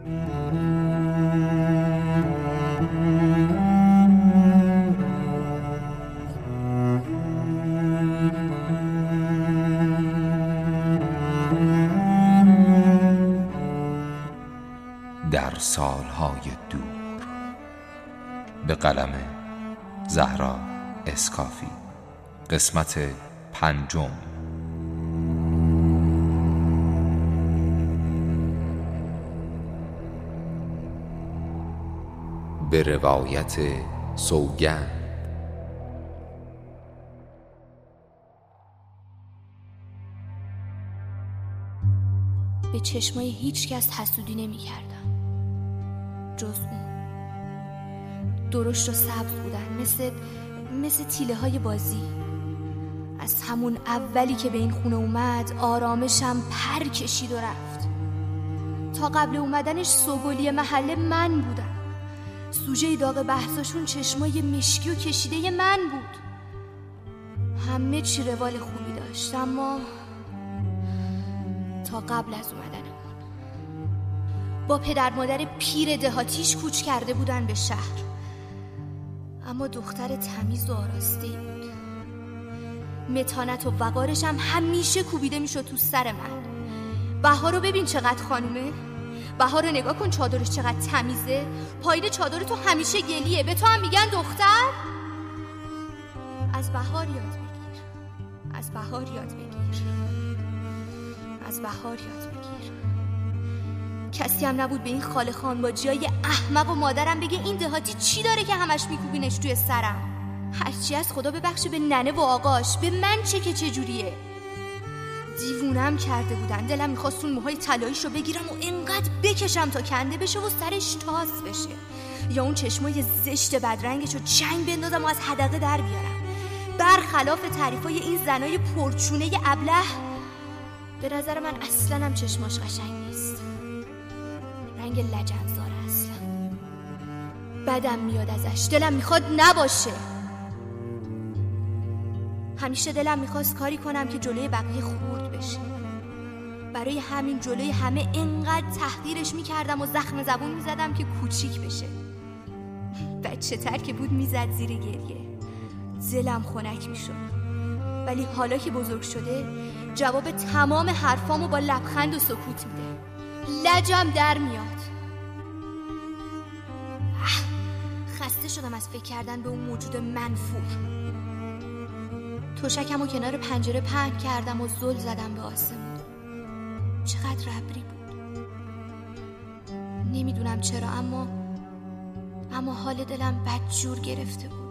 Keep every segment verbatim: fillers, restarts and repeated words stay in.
در سالهای دور، به قلم زهرا اسکافی. قسمت پنجم. به روایت سوگند. به چشمای هیچ کس حسودی نمی کردم جز اون. درشت و سبز بودن، مثل مثل تیله های بازی. از همون اولی که به این خونه اومد آرامشم پر کشید و رفت. تا قبل اومدنش سوگلی محله من بودم. سوژه داغ بحثاشون چشمای مشکی و کشیده من بود. همه چی روال خوبی داشت، اما تا قبل از اومدن اون با پدر مادر پیر دهاتیش کوچ کرده بودن به شهر. اما دختر تمیز و آراسته بود. متانت و وقارش هم همیشه کوبیده میشد تو سر من. بهار رو ببین چقدر خانومه. بهار رو نگاه کن چادرش چقدر تمیزه. پایین چادر تو همیشه گلیه. به تو هم میگن دختر. از بهار یاد بگیر. از بهار یاد بگیر. از بهار یاد بگیر. کسی هم نبود به این خاله خانواجیای احمق و مادرم بگه این دهاتی چی داره که همش میکوبینش توی سرم. هرچی از خدا ببخشه به ننه و آقاش، به من چه که چجوریه. دیوونم کرده بودن. دلم میخواست اون موهای طلاییشو بگیرم و اینقدر بکشم تا کنده بشه و سرش تاس بشه، یا اون چشمای زشت بدرنگشو چنگ بندازم و از حدقه در بیارم. برخلاف تعریفای این زنای پرچونه ابله، به نظر من اصلا هم چشماش قشنگ نیست. رنگ لجنزار اصلا. بدم میاد ازش. دلم میخواد نباشه. همیشه دلم میخواست کاری کنم که جلوی بقیه خورد بشه. برای همین جلوی همه اینقدر تحقیرش میکردم و زخم زبون میزدم که کوچیک بشه. بچه تر که بود میزد زیر گریه. دلم خنک میشد. ولی حالا که بزرگ شده جواب تمام حرفامو با لبخند و سکوت میده. لجم در میاد. خسته شدم از فکر کردن به اون موجود منفور. تشکم و کنار پنجره پهن کردم و زل زدم به آسمون. چقدر ابری بود. نمیدونم چرا، اما اما حال دلم بدجور گرفته بود.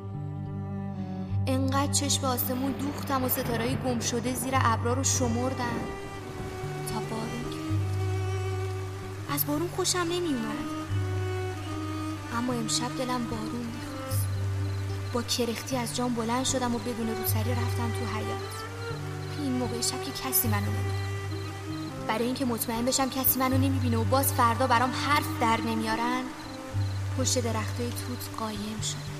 انقدر چشم به آسمون دوختم و ستاره‌های گم شده زیر ابرا رو شمردم تا بارون کرد. از بارون خوشم نمی اومد، اما امشب دلم بارون میخواست. با کرختی از جام بلند شدم و بدون روسری رفتم تو حیاط. این موقع شب که کسی منو نمیبینه. برای اینکه مطمئن بشم کسی منو نمیبینه و باز فردا برام حرف در نمیارن، پشت درختای توت قایم شدم.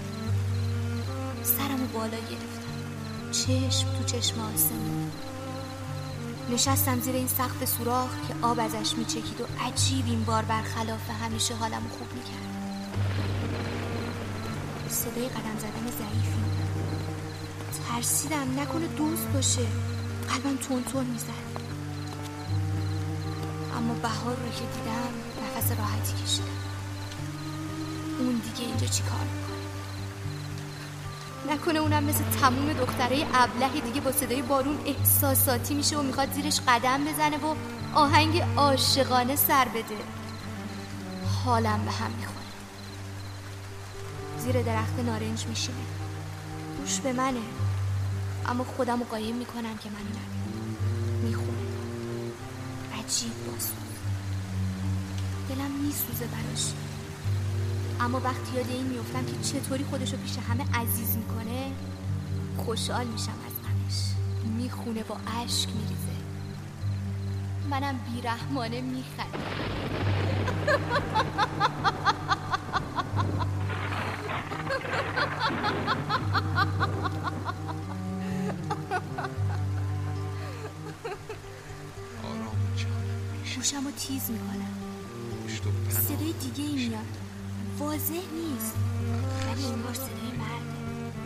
سرمو بالا گرفتم، چشم تو چشم آسمون. نشستم زیر این سقف سوراخ که آب ازش میچکید و عجیب این بار برخلاف همیشه حالمو خوب میکرد. صدای قدم زدن ضعیفی. ترسیدم نکنه دوست باشه. قلبم تون تون میزد. اما بهار رو که دیدم نفس راحتی کشیدم. اون دیگه اینجا چی کار میکنه؟ نکنه اونم مثل تموم دخترای ابله دیگه با صدای بارون احساساتی میشه و میخواد زیرش قدم بزنه و آهنگ عاشقانه سر بده. حالم به هم میخوره. زیر درخت نارنج میشینه. گوش به منه، اما خودم رو قایم میکنم که منو نبینه. میخونه. عجیب باسو. دلم میسوزه براش. اما وقتی یاد این میفتم که چطوری خودشو پیش همه عزیز میکنه، خوشحال میشم از غمش. میخونه و اشک میریزه. منم بیرحمانه میخندم. گوشم رو تیز میکنم. صدای دیگه ای میاد، واضح نیست ولی این بار صدای مرده.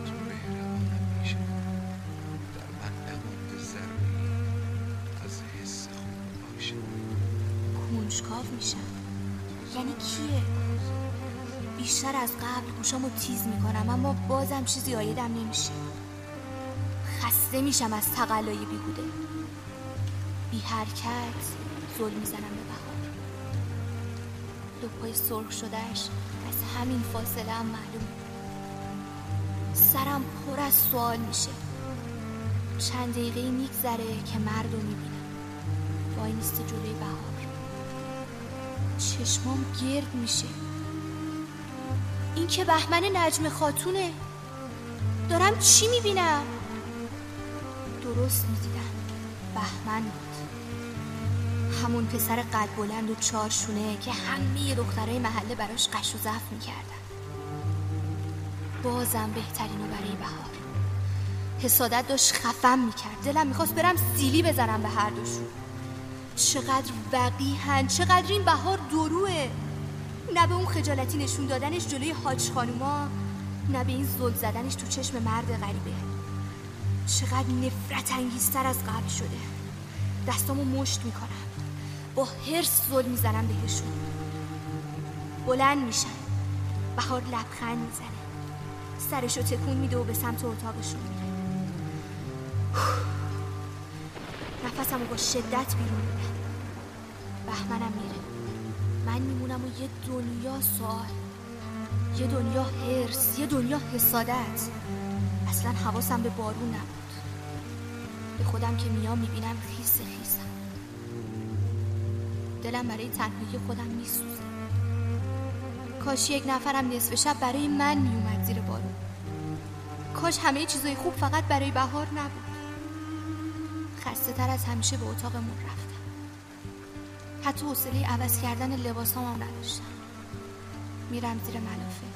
کنجکاو میشم، یعنی کیه؟ بیشتر از قبل گوشامو تیز میکنم اما بازم چیزی آیدم نمیشه. خسته میشم از تقلای بیهوده. بی حرکت زل میزنم به بهار. لپای سرخ شدهش از همین فاصله هم معلوم. سرم پر از سوال میشه. چند دقیقه میگذره که مردو میبینم وای نیسته جلوی بهار. چشمام گرد میشه. این که بهمن نجم خاتونه. دارم چی میبینم؟ درست میدیدم، بهمن بود. همون پسر قد بلند و چارشونه که همه دخترای محله براش قش و زف میکردن. بازم بهترینو برای بهار. حسادت داشت خفم میکرد. دلم میخواست برم سیلی بزنم به هر دوشون. چقدر وقیحن، چقدر این بهار دروه. نه به اون خجالتی نشون دادنش جلوی حاج خانوما، نه به این زل زدنش تو چشم مرد غریبه. چقدر نفرت انگیزتر از قبل شده. دستامو مشت میکنم، با حرص زل میزنم بهشون. بلند میشن، بهار لبخند میزنه، سرشو تکون میده و به سمت اتاقشون میره. نفسمو با شدت بیرون میدم. بهمنم میره، من میمونم و یه دنیا سوال، یه دنیا حرص، یه دنیا حسادت. اصلا حواسم به بارون نبود. به خودم که میام میبینم خیس خیسم. دلم برای تنهایی خودم میسوزه. کاش یک نفرم نصف شب برای من میومد زیر بارون. کاش همه چیزای خوب فقط برای بهار نبود. خسته تر از همیشه به اتاقمون رفتم. حتی حوصله عوض کردن لباسام هم نداشتم. میرم زیر ملافه.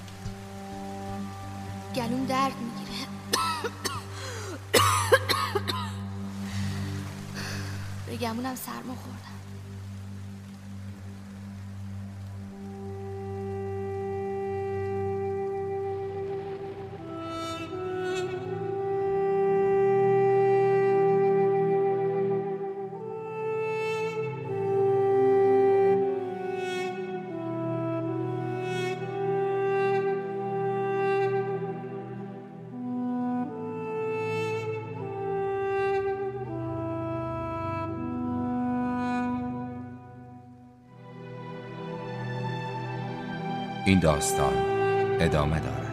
گلوم درد میگیره. به گمونم سرما خوردم. این داستان ادامه دارد.